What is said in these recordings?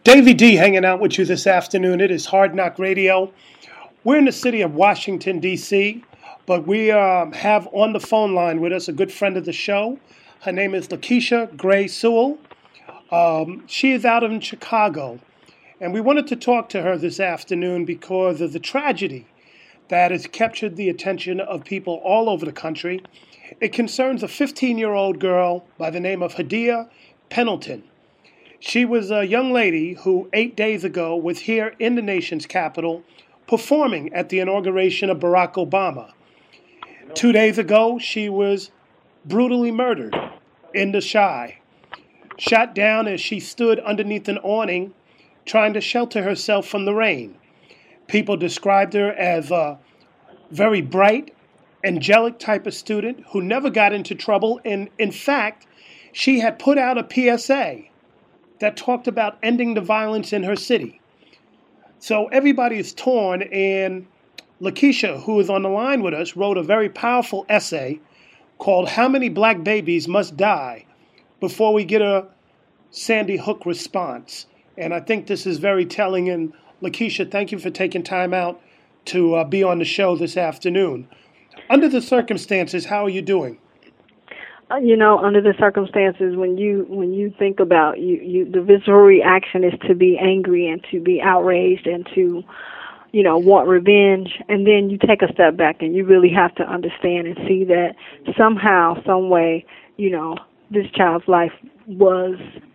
Davey D hanging out with you this afternoon. It is Hard Knock Radio. We're in the city of Washington, D.C., but we have on the phone line with us a good friend of the show. Her name is Lakeisha Gray Sewell. She is out in Chicago, and we wanted to talk to her this afternoon because of the tragedy that has captured the attention of people all over the country. It concerns a 15-year-old girl by the name of Hadia Pendleton. She was a young lady who 8 days ago was here in the nation's capital performing at the inauguration of Barack Obama. 2 days ago, she was brutally murdered in the Chi, shot down as she stood underneath an awning trying to shelter herself from the rain. People described her as a very bright, angelic type of student who never got into trouble. And in fact, she had put out a PSA that talked about ending the violence in her city. So everybody is torn, and Lakeisha, who is on the line with us, wrote a very powerful essay called How Many Black Babies Must Die Before We Get a Sandy Hook Response? And I think this is very telling. And Lakeisha, thank you for taking time out to be on the show this afternoon. Under the circumstances, how are you doing? Under the circumstances, when you think about the visceral reaction is to be angry and to be outraged and to, want revenge. And then you take a step back and you really have to understand and see that somehow, some way, this child's life was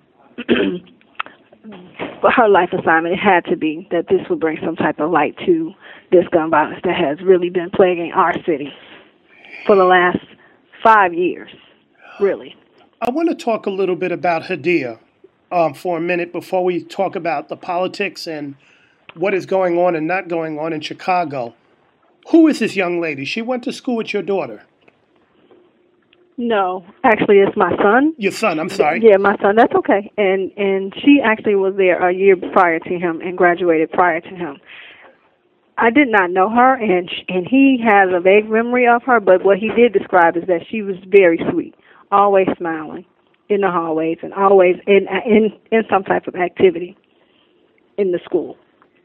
her life assignment. It had to be that this would bring some type of light to this gun violence that has really been plaguing our city for the last 5 years. Really. I want to talk a little bit about Hadia for a minute before we talk about the politics and what is going on and not going on in Chicago. Who is this young lady? She went to school with your daughter. No, actually, it's my son. Your son, I'm sorry. Yeah, my son. That's okay. And she actually was there a year prior to him and graduated prior to him. I did not know her, and he has a vague memory of her, but what he did describe is that she was very sweet, always smiling in the hallways and always in some type of activity in the school.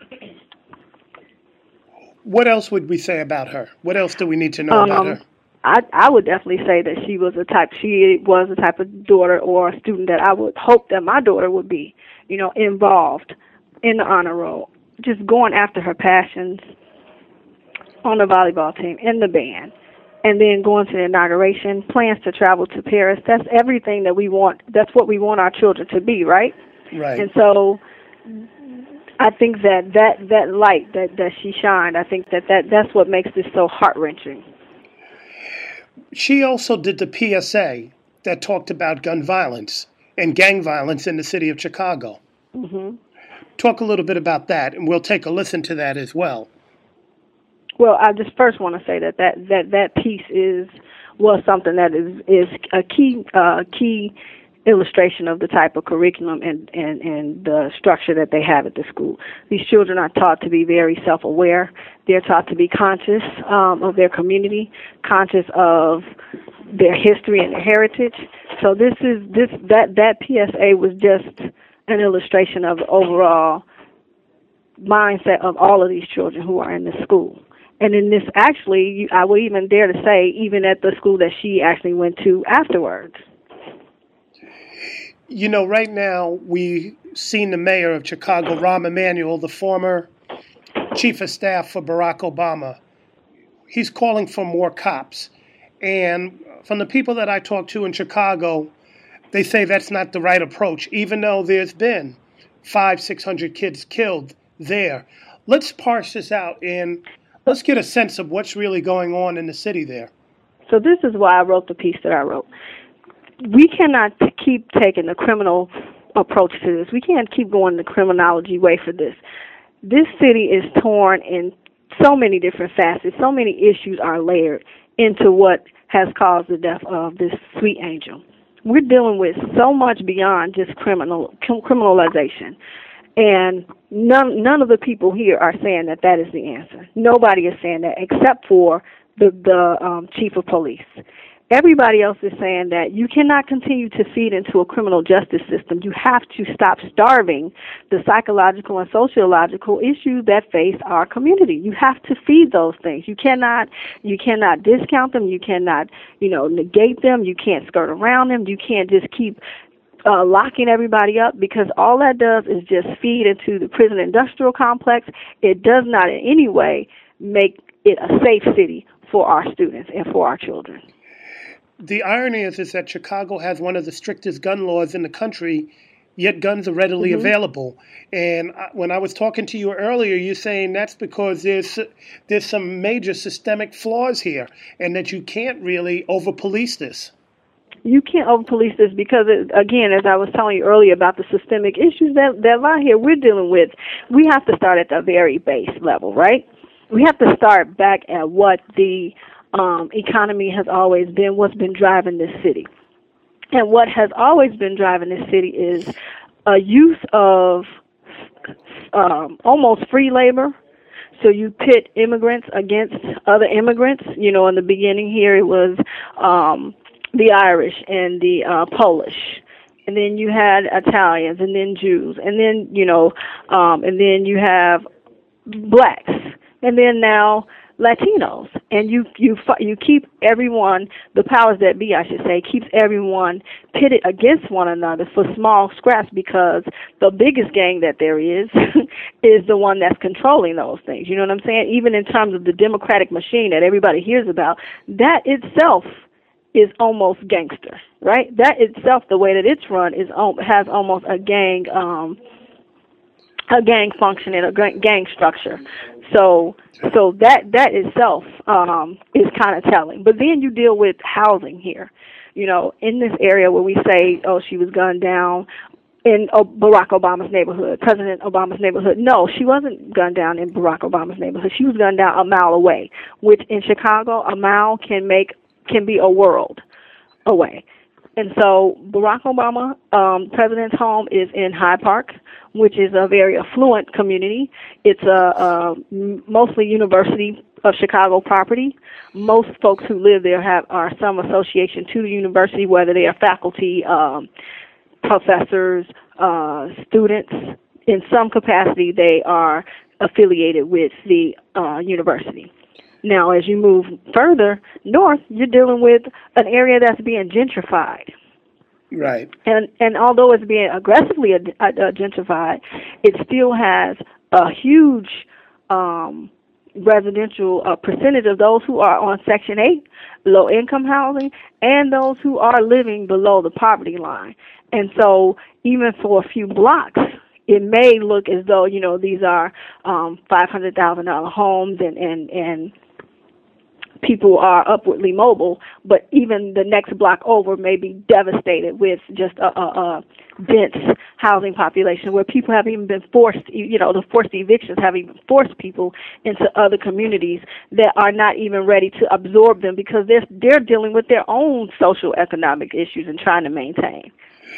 What else would we say about her? What else do we need to know about her? I would definitely say that she was the type of daughter or a student that I would hope that my daughter would be, involved in the honor roll, just going after her passions on the volleyball team, in the band, and then going to the inauguration, plans to travel to Paris. That's everything that we want. That's what we want our children to be, right? Right. And so I think that light that she shined, I think that's what makes this so heart-wrenching. She also did the PSA that talked about gun violence and gang violence in the city of Chicago. Mm-hmm. Talk a little bit about that, and we'll take a listen to that as well. Well, I just first want to say that piece was something that is a key illustration of the type of curriculum and the structure that they have at the school. These children are taught to be very self-aware. They're taught to be conscious of their community, conscious of their history and their heritage. So that PSA was just an illustration of the overall mindset of all of these children who are in the school. And in this, actually, I would even dare to say, even at the school that she actually went to afterwards. Right now, we've seen the mayor of Chicago, Rahm Emanuel, the former chief of staff for Barack Obama. He's calling for more cops. And from the people that I talk to in Chicago, they say that's not the right approach, even though there's been 500-600 kids killed there. Let's parse this out and let's get a sense of what's really going on in the city there. So this is why I wrote the piece that I wrote. We cannot keep taking the criminal approach to this. We can't keep going the criminology way for this. This city is torn in so many different facets. So many issues are layered into what has caused the death of this sweet angel. We're dealing with so much beyond just criminalization. And none of the people here are saying that is the answer. Nobody is saying that except for the chief of police. everybody else is saying that you cannot continue to feed into a criminal justice system. You have to stop starving the psychological and sociological issues that face our community. You have to feed those things. You cannot discount them. You cannot, negate them. You can't skirt around them. You can't just keep locking everybody up, because all that does is just feed into the prison industrial complex. It does not in any way make it a safe city for our students and for our children. The irony is that Chicago has one of the strictest gun laws in the country, yet guns are readily available. And when I was talking to you earlier, you're saying that's because there's some major systemic flaws here, and that you can't really over-police this. You can't over-police this because, again, as I was telling you earlier about the systemic issues that lie here we're dealing with, we have to start at the very base level, right? We have to start back at what the economy has always been, what's been driving this city. And what has always been driving this city is a use of almost free labor. So you pit immigrants against other immigrants. In the beginning here it was the Irish and the Polish, and then you had Italians, and then Jews, and then and then you have blacks, and then now Latinos, and you keep everyone, the powers that be, I should say, keeps everyone pitted against one another for small scraps, because the biggest gang that there is is the one that's controlling those things. You know what I'm saying? Even in terms of the democratic machine that everybody hears about, that itself is almost gangster, right? That itself, the way that it's run, has almost a gang function and a gang structure. So that itself is kind of telling. But then you deal with housing here, in this area where we say, oh, she was gunned down in Barack Obama's neighborhood, President Obama's neighborhood. No, she wasn't gunned down in Barack Obama's neighborhood. She was gunned down a mile away, which in Chicago, a mile can be a world away. And so Barack Obama, President's home is in Hyde Park, which is a very affluent community. It's a mostly University of Chicago property. Most folks who live there are some association to the university, whether they are faculty, professors, students. In some capacity, they are affiliated with the university. Now, as you move further north, you're dealing with an area that's being gentrified. Right. And although it's being aggressively gentrified, it still has a huge residential percentage of those who are on Section 8, low-income housing, and those who are living below the poverty line. And so even for a few blocks, it may look as though, these are $500,000 homes and people are upwardly mobile, but even the next block over may be devastated with just a dense housing population where people have even been forced, the forced evictions have even forced people into other communities that are not even ready to absorb them because they're dealing with their own social economic issues and trying to maintain.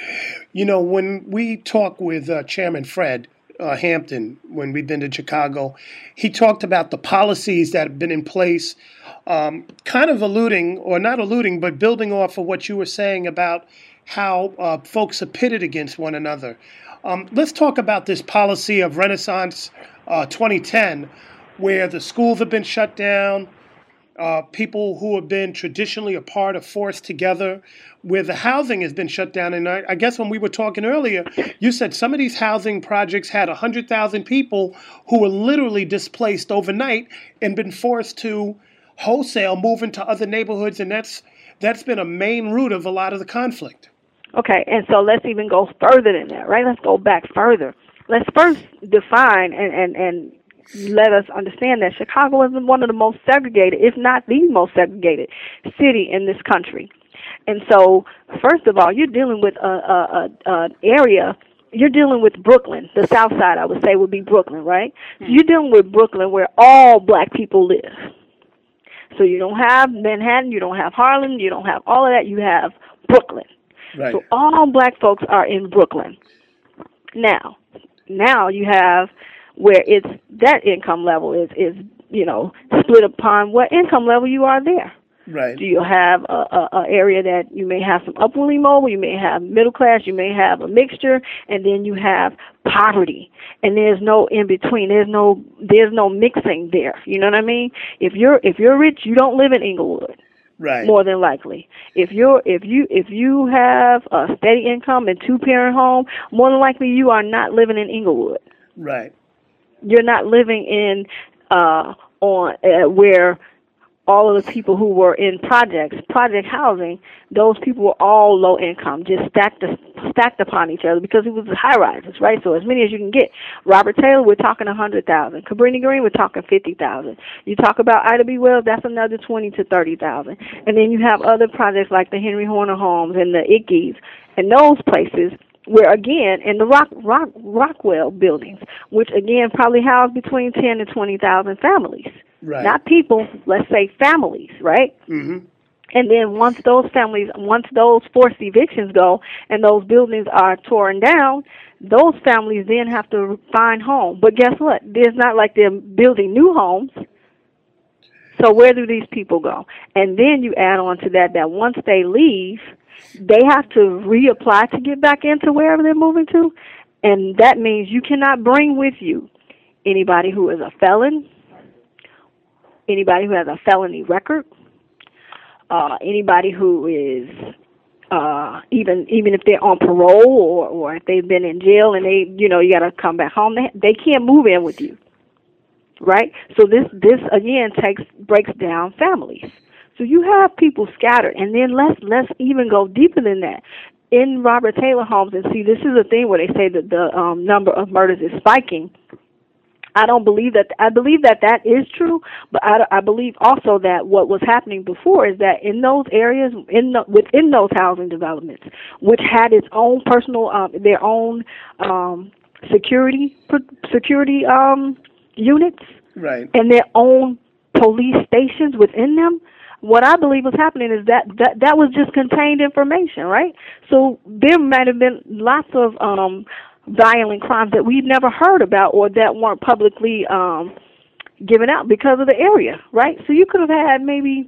When we talk with Chairman Fred Hampton, when we've been to Chicago, he talked about the policies that have been in place, kind of but building off of what you were saying about how folks are pitted against one another. Let's talk about this policy of Renaissance 2010, where the schools have been shut down, people who have been traditionally apart are forced together, where the housing has been shut down. And I guess when we were talking earlier, you said some of these housing projects had 100,000 people who were literally displaced overnight and been forced to wholesale move into other neighborhoods, and that's been a main root of a lot of the conflict. Okay, and so let's even go further than that, right? Let's go back further. Let's first define and let us understand that Chicago is one of the most segregated, if not the most segregated city in this country. And so, first of all, you're dealing with an area, you're dealing with Brooklyn. The South Side, I would say, would be Brooklyn, right? So you're dealing with Brooklyn where all black people live. So you don't have Manhattan, you don't have Harlem, you don't have all of that, you have Brooklyn. Right. So all black folks are in Brooklyn. Now you have where that income level is split upon what income level you are there. Right. Do you have a area that you may have some upwardly mobile, you may have middle class, you may have a mixture, and then you have poverty, and there's no in between. There's no mixing there. You know what I mean? If you're rich, you don't live in Inglewood. Right. More than likely, if you have a steady income and 2-parent home, more than likely you are not living in Inglewood. Right. You're not living in where all of the people who were in project housing, those people were all low income, just stacked upon each other because it was high rises, right? So as many as you can get. Robert Taylor, we're talking 100,000. Cabrini Green, we're talking 50,000. You talk about Ida B. Wells, that's another 20 to 30,000. And then you have other projects like the Henry Horner Homes and the Ickeys and those places where, again, in the Rockwell buildings, which, again, probably house between 10 to 20,000 families. Right. Not people, let's say families, right? Mm-hmm. And then once those forced evictions go and those buildings are torn down, those families then have to find home. But guess what? There's not like they're building new homes. So where do these people go? And then you add on to that once they leave, they have to reapply to get back into wherever they're moving to. And that means you cannot bring with you anybody who is a felon, anybody who has a felony record, anybody who is even if they're on parole or if they've been in jail and you got to come back home, they can't move in with you, right? So this again breaks down families. So you have people scattered, and then let's even go deeper than that. In Robert Taylor homes, and see, this is a thing where they say that the number of murders is spiking. I don't believe that. I believe that is true, but I believe also that what was happening before is that in those areas, within those housing developments, which had its own personal, their own security units, right, and their own police stations within them. What I believe was happening is that was just contained information, right? So there might have been lots of violent crimes that we've never heard about or that weren't publicly given out because of the area, right? So you could have had maybe,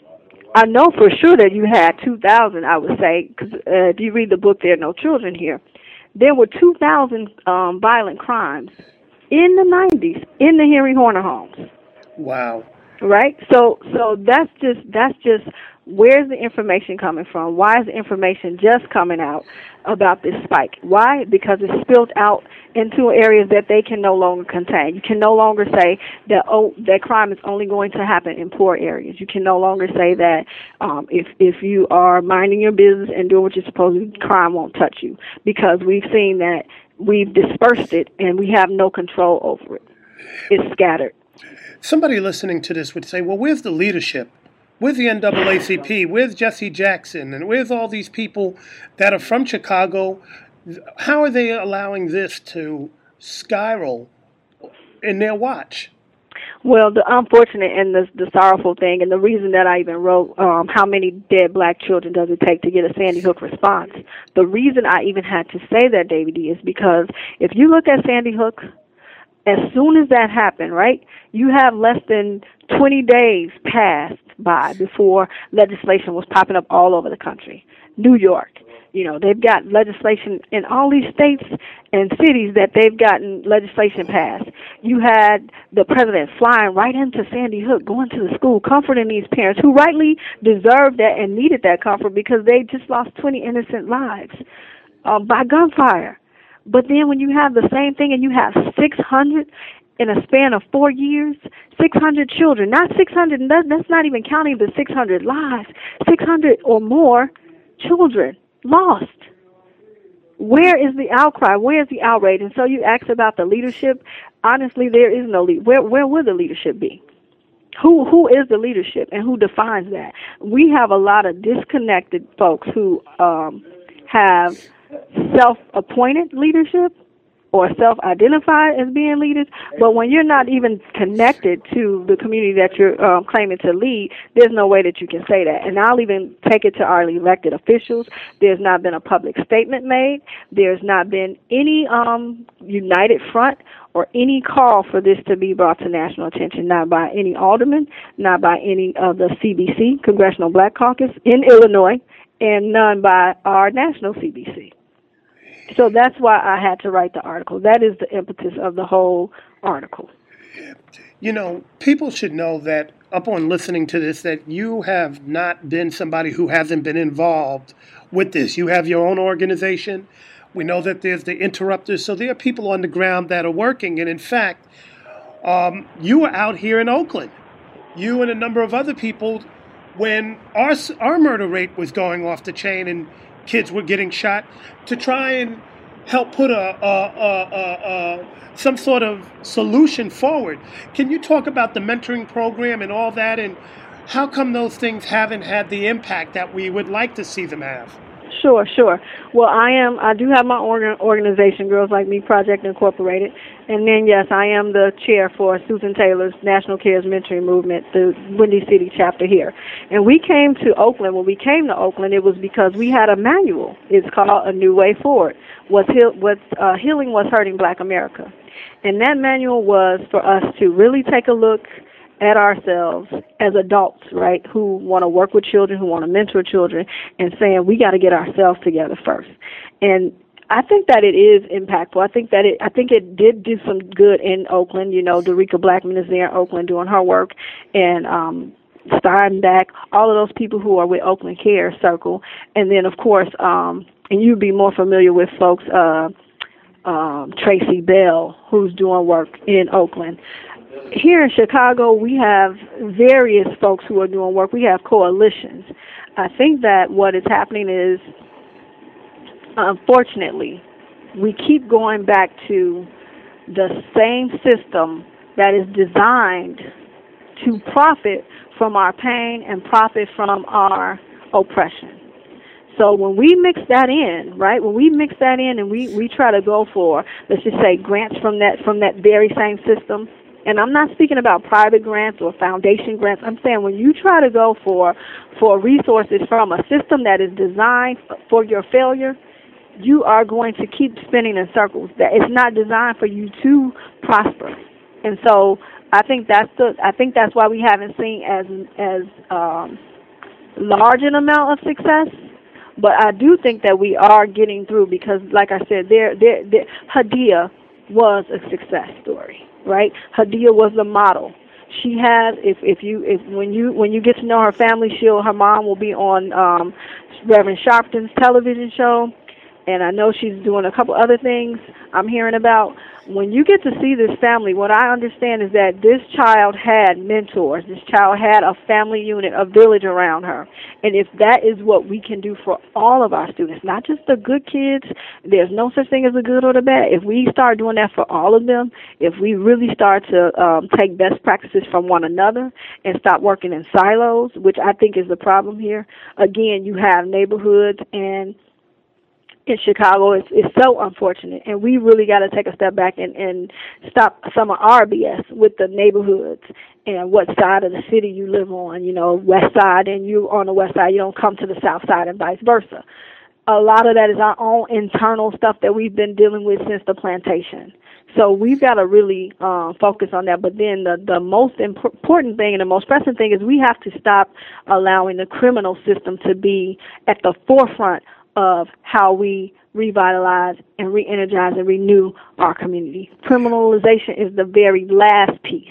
I know for sure that you had 2,000, I would say, because if you read the book, There Are No Children Here, there were 2,000 violent crimes in the 90s in the Henry Horner homes. Wow. Right? So that's just where's the information coming from? Why is the information just coming out about this spike? Why? Because it's spilled out into areas that they can no longer contain. You can no longer say that that crime is only going to happen in poor areas. You can no longer say that if you are minding your business and doing what you're supposed to, crime won't touch you, because we've seen that we've dispersed it and we have no control over it. It's scattered. Somebody listening to this would say, well, where's the leadership? Where's the NAACP? Where's Jesse Jackson? And where's all these people that are from Chicago? How are they allowing this to spiral in their watch? Well, the unfortunate and the sorrowful thing, and the reason that I even wrote how many dead black children does it take to get a Sandy Hook response, the reason I even had to say that, David D., is because if you look at Sandy Hook, as soon as that happened, right, you have less than 20 days passed by before legislation was popping up all over the country. New York, they've got legislation in all these states and cities that they've gotten legislation passed. You had the president flying right into Sandy Hook, going to the school, comforting these parents who rightly deserved that and needed that comfort because they just lost 20 innocent lives by gunfire. But then when you have the same thing and you have 600 in a span of 4 years, 600 children, not 600, that's not even counting the 600 lives, 600 or more children lost. Where is the outcry? Where is the outrage? And so you asked about the leadership. Honestly, there is no leadership. Where will the leadership be? Who is the leadership and who defines that? We have a lot of disconnected folks who have self-appointed leadership, or self-identify as being leaders, but when you're not even connected to the community that you're claiming to lead, there's no way that you can say that. And I'll even take it to our elected officials. There's not been a public statement made. There's not been any united front or any call for this to be brought to national attention, not by any alderman, not by any of the CBC, Congressional Black Caucus, in Illinois, and none by our national CBC. So that's why I had to write the article. That is the impetus of the whole article. You know, people should know that upon listening to this, that you have not been somebody who hasn't been involved with this. You have your own organization. We know that there's the interrupters. So there are people on the ground that are working. And in fact, you were out here in Oakland, you and a number of other people, when our murder rate was going off the chain and kids were getting shot, to try and help put some sort of solution forward. Can you talk about the mentoring program and all that, and how come those things haven't had the impact that we would like to see them have? Sure. Well, I do have my organization, Girls Like Me Project Incorporated, and then yes, I am the chair for Susan Taylor's National Cares Mentoring Movement, the Windy City chapter here. And we came to Oakland. When we came to Oakland, it was because we had a manual. It's called A New Way Forward. Healing was hurting Black America, and that manual was for us to really take a look at ourselves as adults, right, who want to work with children, who want to mentor children, and saying we got to get ourselves together first. And I think that it is impactful. I think it did do some good in Oakland. You know, Derica Blackman is there in Oakland doing her work, and Steinbeck, all of those people who are with Oakland Care Circle, and then of course, and you'd be more familiar with folks, Tracy Bell, who's doing work in Oakland. Here in Chicago, we have various folks who are doing work. We have coalitions. I think that what is happening is, unfortunately, we keep going back to the same system that is designed to profit from our pain and profit from our oppression. So when we mix that in, right, and we try to go for, let's just say, grants from that very same system, and I'm not speaking about private grants or foundation grants. I'm saying when you try to go for resources from a system that is designed for your failure, you are going to keep spinning in circles. That it's not designed for you to prosper. And so I think that's why we haven't seen as large an amount of success. But I do think that we are getting through because, like I said, Hadia was a success story. Right, Hadia was the model. She has, when you get to know her family, her mom will be on Reverend Sharpton's television show, and I know she's doing a couple other things I'm hearing about. When you get to see this family, what I understand is that this child had mentors. This child had a family unit, a village around her. And if that is what we can do for all of our students, not just the good kids, there's no such thing as the good or the bad. If we start doing that for all of them, if we really start to take best practices from one another and stop working in silos, which I think is the problem here, again, you have neighborhoods and in Chicago, it's so unfortunate, and we really got to take a step back and stop some of our BS with the neighborhoods and what side of the city you live on. You know, west side, and you on the west side, you don't come to the south side, and vice versa. A lot of that is our own internal stuff that we've been dealing with since the plantation. So we've got to really focus on that. But then the most important thing and the most pressing thing is we have to stop allowing the criminal system to be at the forefront of how we revitalize and re-energize and renew our community. Criminalization is the very last piece.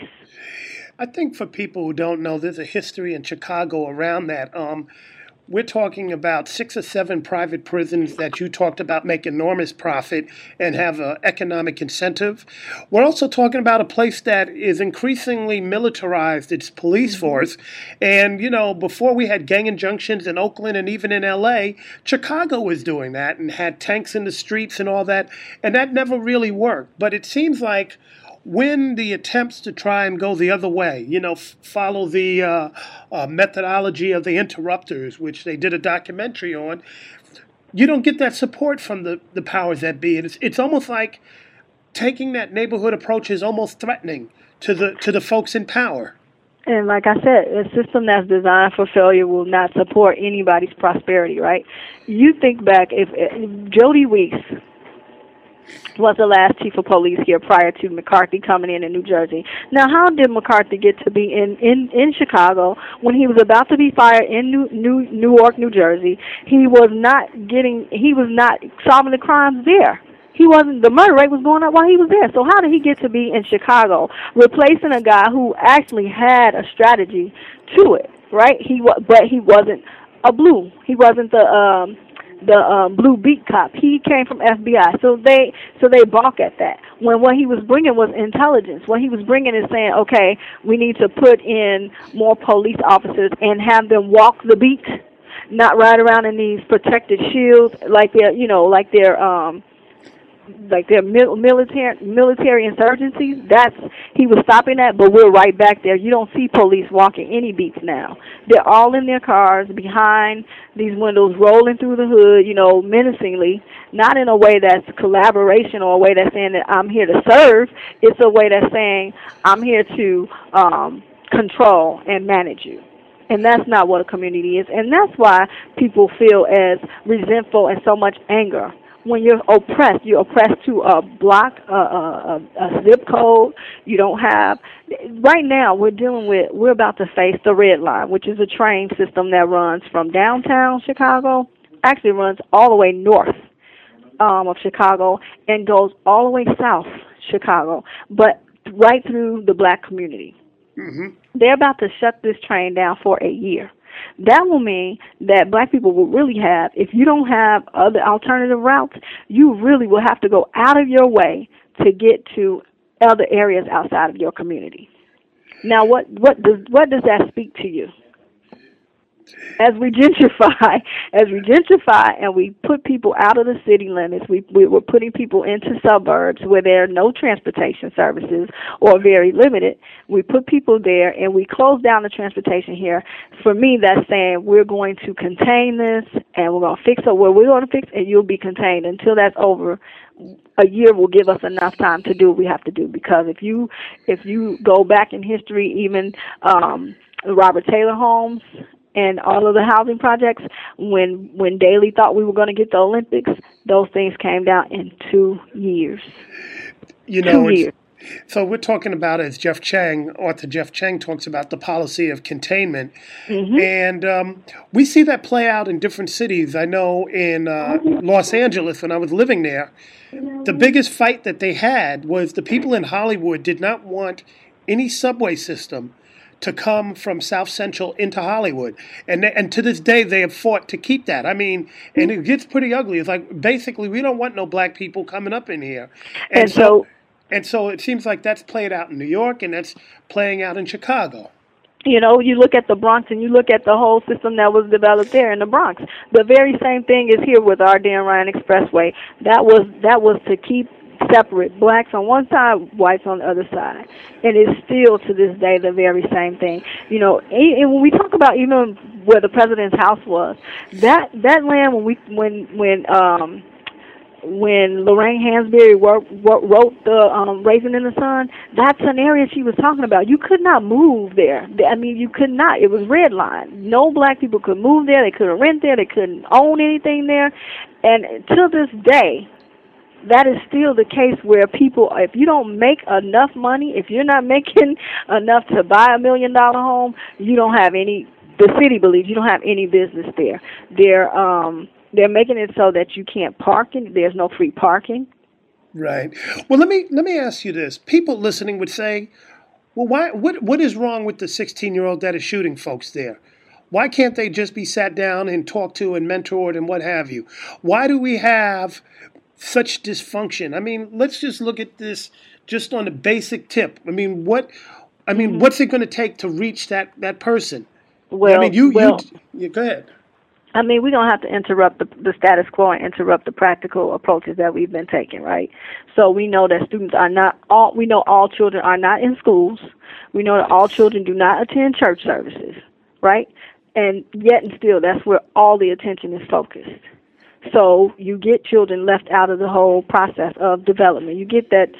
I think for people who don't know, there's a history in Chicago around that. We're talking about 6 or 7 private prisons that you talked about make enormous profit and have an economic incentive. We're also talking about a place that is increasingly militarized, its police force. And, you know, before we had gang injunctions in Oakland and even in L.A., Chicago was doing that and had tanks in the streets and all that. And that never really worked. But it seems like when the attempts to try and go the other way, you know, follow the methodology of the interrupters, which they did a documentary on, you don't get that support from the powers that be. It's almost like taking that neighborhood approach is almost threatening to the folks in power. And like I said, a system that's designed for failure will not support anybody's prosperity, right? You think back, if Jody Weeks was the last chief of police here prior to McCarthy coming in New Jersey. Now, how did McCarthy get to be in Chicago when he was about to be fired in Newark, New Jersey? He was not solving the crimes there. The murder rate was going up while he was there. So how did he get to be in Chicago, replacing a guy who actually had a strategy to it, right? But he wasn't a blue. He wasn't the blue beat cop. He came from FBI. So they balk at that. When what he was bringing was intelligence. What he was bringing is saying, okay, we need to put in more police officers and have them walk the beat, not ride around in these protected shields like they're military insurgencies. He was stopping that, but we're right back there. You don't see police walking any beats now. They're all in their cars behind these windows, rolling through the hood, menacingly, not in a way that's collaboration or a way that's saying that I'm here to serve. It's a way that's saying I'm here to control and manage you. And that's not what a community is. And that's why people feel as resentful and so much anger. When you're oppressed to a block, a zip code. You don't have. Right now, we're about to face the Red Line, which is a train system that runs from downtown Chicago, actually runs all the way north of Chicago and goes all the way south Chicago, but right through the black community. Mm-hmm. They're about to shut this train down for a year. That will mean that black people will really have, if you don't have other alternative routes, you really will have to go out of your way to get to other areas outside of your community. Now, what does that speak to you? As we gentrify and we put people out of the city limits, we're putting people into suburbs where there are no transportation services or very limited. We put people there and we close down the transportation here. For me, that's saying we're going to contain this and we're going to fix it where we're going to fix and you'll be contained. Until that's over, a year will give us enough time to do what we have to do. Because if you go back in history, even Robert Taylor Homes and all of the housing projects, when Daley thought we were going to get the Olympics, those things came down in 2 years. 2 years. So we're talking about, as Author Jeff Chang talks about, the policy of containment. Mm-hmm. And we see that play out in different cities. I know in Los Angeles, when I was living there, the biggest fight that they had was the people in Hollywood did not want any subway system to come from South Central into Hollywood. And to this day, they have fought to keep that. I mean, and it gets pretty ugly. It's like, basically, we don't want no black people coming up in here. And so it seems like that's played out in New York, and that's playing out in Chicago. You look at the Bronx and you look at the whole system that was developed there in the Bronx. The very same thing is here with our Dan Ryan Expressway. That was to keep separate, blacks on one side, whites on the other side, and it's still to this day the very same thing. And when we talk about even where the president's house was, that land when Lorraine Hansberry wrote the Raisin in the Sun, that's an area she was talking about. You could not move there. I mean, you could not. It was red line. No black people could move there. They couldn't rent there. They couldn't own anything there. And to this day, that is still the case where people, if you don't make enough money, if you're not making enough to buy $1 million home, you don't have any, the city believes you don't have any business there. They're making it so that you can't park, there's no free parking. Right. Well, let me ask you this. People listening would say, well, what is wrong with the 16-year-old that is shooting folks there? Why can't they just be sat down and talked to and mentored and what have you? Why do we have such dysfunction? I mean, let's just look at this just on a basic tip. I mean, what's it going to take to reach that person? Well, you go ahead. I mean, we're going to have to interrupt the status quo and interrupt the practical approaches that we've been taking, right? So we know that all children are not in schools. We know that all children do not attend church services, right? And yet and still, that's where all the attention is focused. So you get children left out of the whole process of development. You get that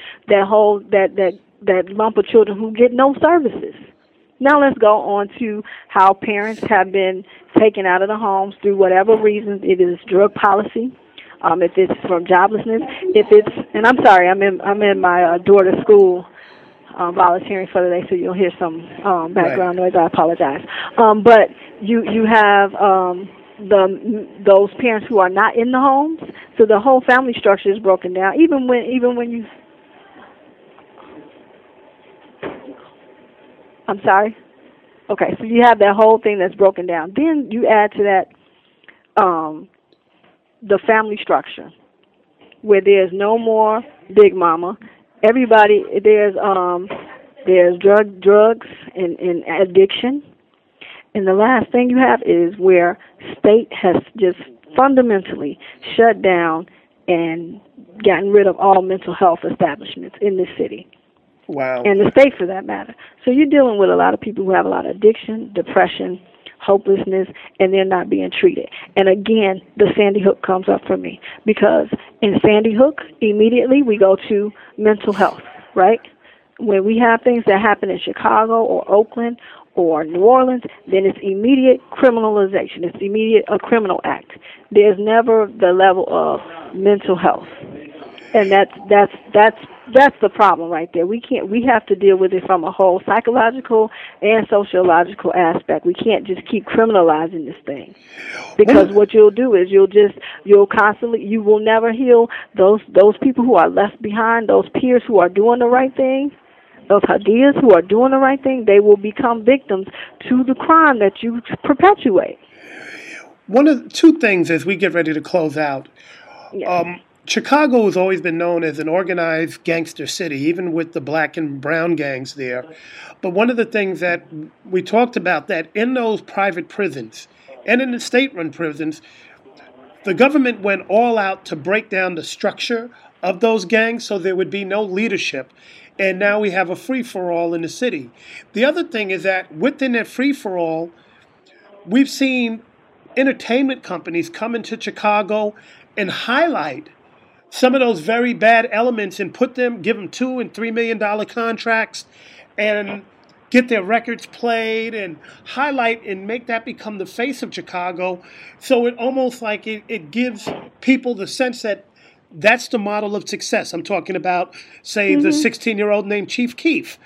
lump of children who get no services. Now let's go on to how parents have been taken out of the homes through whatever reasons. It is drug policy. If it's from joblessness, and I'm sorry, I'm in my daughter's school volunteering for the day, so you'll hear some background noise. I apologize. But you have those parents who are not in the homes, so the whole family structure is broken down. Even when you, I'm sorry. Okay, so you have that whole thing that's broken down. Then you add to that the family structure, where there's no more big mama. Everybody, there's drugs and addiction. And the last thing you have is where state has just fundamentally shut down and gotten rid of all mental health establishments in this city. Wow. And the state, for that matter. So you're dealing with a lot of people who have a lot of addiction, depression, hopelessness, and they're not being treated. And again, the Sandy Hook comes up for me, because in Sandy Hook, immediately we go to mental health, right? When we have things that happen in Chicago or Oakland or New Orleans, then it's immediate criminalization. It's immediate a criminal act. There's never the level of mental health. And that's the problem right there. We have to deal with it from a whole psychological and sociological aspect. We can't just keep criminalizing this thing. Because what you'll do is you will never heal those people who are left behind, those peers who are doing the right thing, those Hadiyas who are doing the right thing. They will become victims to the crime that you perpetuate. One of two things as we get ready to close out. Yes. Chicago has always been known as an organized gangster city, even with the black and brown gangs there. But one of the things that we talked about, that in those private prisons and in the state-run prisons, the government went all out to break down the structure of those gangs so there would be no leadership. And now we have a free-for-all in the city. The other thing is that within that free-for-all, we've seen entertainment companies come into Chicago and highlight some of those very bad elements and give them $2 and $3 million contracts and get their records played and highlight and make that become the face of Chicago. So it almost like it gives people the sense that that's the model of success. I'm talking about, say, the 16-year-old named Chief Keef,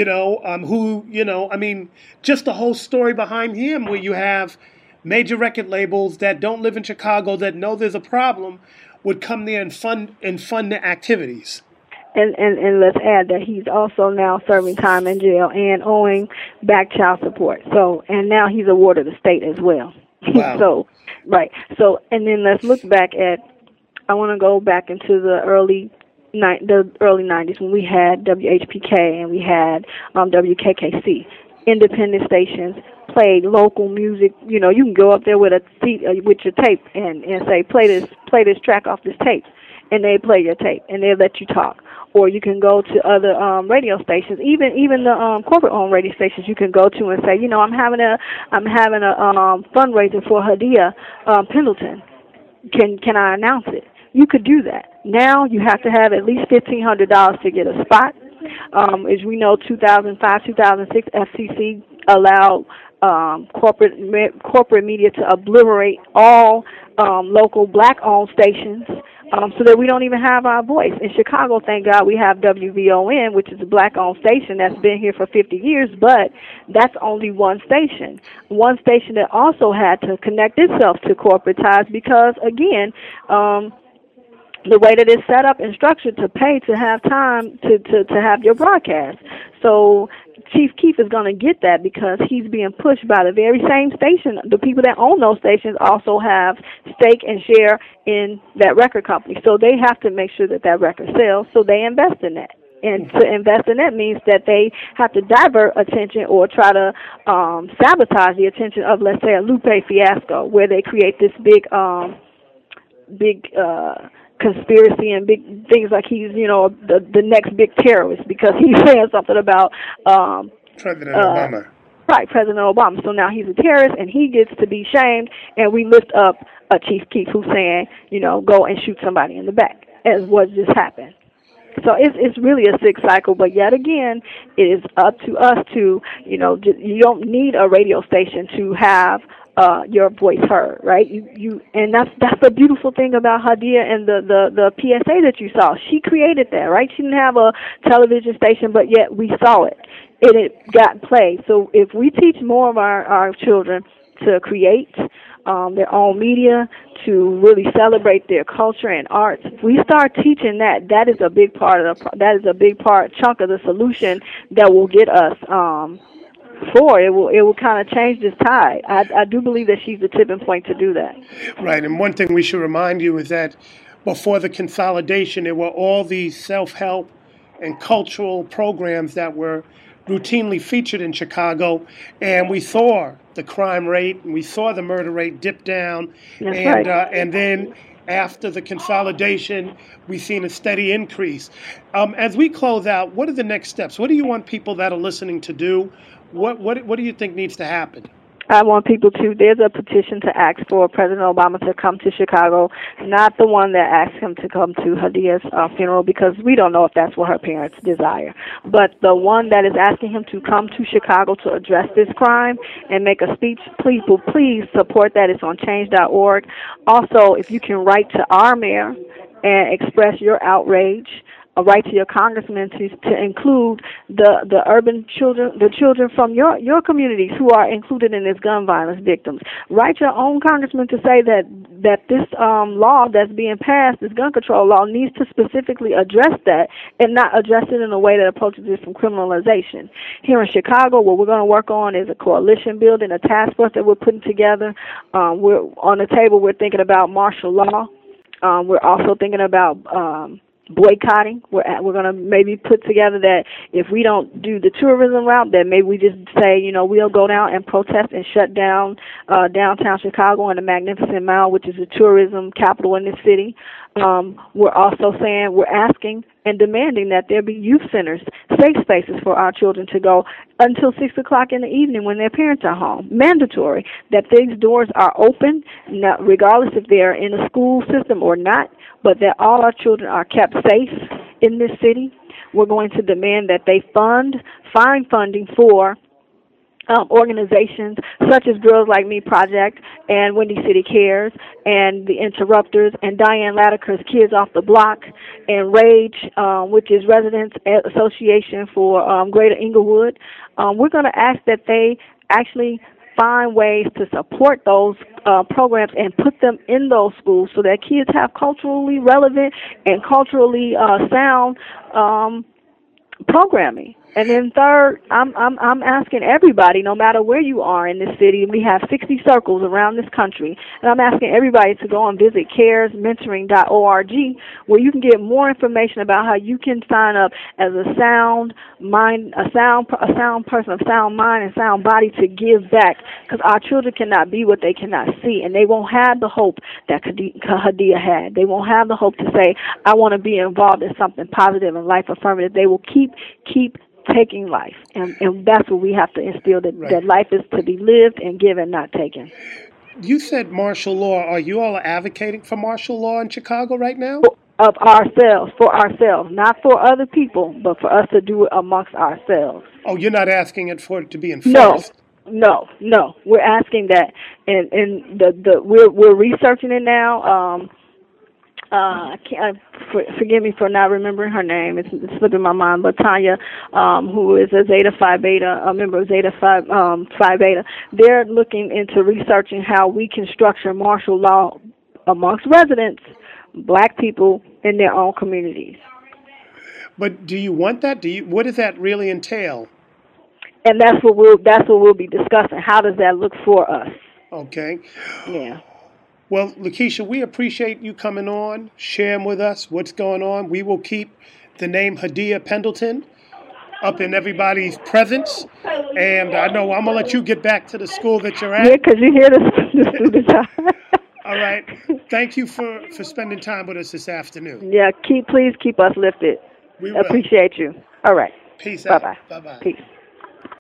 just the whole story behind him, where you have major record labels that don't live in Chicago that know there's a problem would come there and fund the activities. And let's add that he's also now serving time in jail and owing back child support. So, and now he's a ward of the state as well. Wow. So, right. So, and then let's look back at, I want to go back into the early 90s when we had WHPK and we had WKKC. Independent stations played local music. You know, you can go up there with with your tape and say, play this track off this tape, and they play your tape and they let you talk. Or you can go to other radio stations, even the corporate-owned radio stations. You can go to and say, I'm having a fundraiser for Hadiya Pendleton. Can I announce it? You could do that. Now you have to have at least $1,500 to get a spot. As we know, 2005, 2006, FCC allowed corporate media to obliterate all local black-owned stations so that we don't even have our voice. In Chicago, thank God, we have WVON, which is a black-owned station that's been here for 50 years, but that's only one station that also had to connect itself to corporate ties because, again, the way that it's set up and structured to pay to have time to have your broadcast. So Chief Keef is going to get that because he's being pushed by the very same station. The people that own those stations also have stake and share in that record company. So they have to make sure that record sells, so they invest in that. And to invest in that means that they have to divert attention or try to sabotage the attention of, let's say, a Lupe Fiasco, where they create this big conspiracy and big things like he's, the next big terrorist because he's saying something about President Obama. Right, President Obama. So now he's a terrorist, and he gets to be shamed, and we lift up Chief Keef, who's saying, go and shoot somebody in the back, as what just happened. So it's really a sick cycle, but yet again, it is up to us to, you don't need a radio station to have your voice heard, right? And that's the beautiful thing about Hadia and the PSA that you saw. She created that, right? She didn't have a television station, but yet we saw it, and it got played. So if we teach more of our children to create their own media, to really celebrate their culture and arts, if we start teaching that is a big part of chunk of the solution that will get us forward. It will kind of change this tide. I do believe that she's the tipping point to do that. Right, and one thing we should remind you is that before the consolidation, there were all these self-help and cultural programs that were routinely featured in Chicago, and we saw the crime rate and we saw the murder rate dip down. That's right. And then after the consolidation, we've seen a steady increase. As we close out, what are the next steps? What do you want people that are listening to do? What do you think needs to happen? I want people to, there's a petition to ask for President Obama to come to Chicago, not the one that asked him to come to Hadia's funeral, because we don't know if that's what her parents desire, but the one that is asking him to come to Chicago to address this crime and make a speech. Please support that. It's on change.org. Also, if you can write to our mayor and express your outrage, write to your congressman to include the urban children, the children from your communities who are included in this gun violence victims. Write your own congressman to say that this law that's being passed, this gun control law, needs to specifically address that and not address it in a way that approaches it from criminalization. Here in Chicago, what we're going to work on is a coalition building, a task force that we're putting together. We're on the table. We're thinking about martial law. We're also thinking about boycotting. We're going to maybe put together that if we don't do the tourism route, then maybe we just say, we'll go down and protest and shut down downtown Chicago and the Magnificent Mile, which is the tourism capital in this city. We're also saying, we're asking and demanding that there be youth centers, safe spaces for our children to go until 6 o'clock in the evening when their parents are home. Mandatory that these doors are open, regardless if they're in a school system or not, but that all our children are kept safe in this city. We're going to demand that they find funding for organizations such as Girls Like Me Project and Windy City Cares and The Interrupters and Diane Latiker's Kids Off the Block and RAGE, which is Residents Association for Greater Inglewood. We're going to ask that they actually find ways to support those programs and put them in those schools so that kids have culturally relevant and culturally sound programming. And then third, I'm asking everybody, no matter where you are in this city, we have 60 circles around this country, and I'm asking everybody to go and visit caresmentoring.org, where you can get more information about how you can sign up as a sound person of sound mind and sound body to give back, because our children cannot be what they cannot see, and they won't have the hope that Hadia had. They won't have the hope to say, I want to be involved in something positive and life affirmative. They will keep taking life, and that's what we have to instill, that life is to be lived and given, not taken. You said martial law. Are you all advocating for martial law in Chicago right now? For ourselves, not for other people, but for us to do it amongst ourselves. Oh, you're not asking it for it to be enforced? No. We're asking that, and we're researching it now. Forgive me for not remembering her name. It's slipping my mind. But Tanya, who is a Zeta Phi Beta, a member of Zeta Phi Beta, they're looking into researching how we can structure martial law amongst residents, black people, in their own communities. But do you want that? What does that really entail? And that's what we'll be discussing. How does that look for us? Okay. Yeah. Well, Lakeisha, we appreciate you coming on, sharing with us what's going on. We will keep the name Hadia Pendleton up in everybody's presence. And I know I'm going to let you get back to the school that you're at. Yeah, because you hear the students. All right. Thank you for spending time with us this afternoon. Yeah, please keep us lifted. We will. Appreciate you. All right. Peace out. Bye-bye. Bye-bye. Peace.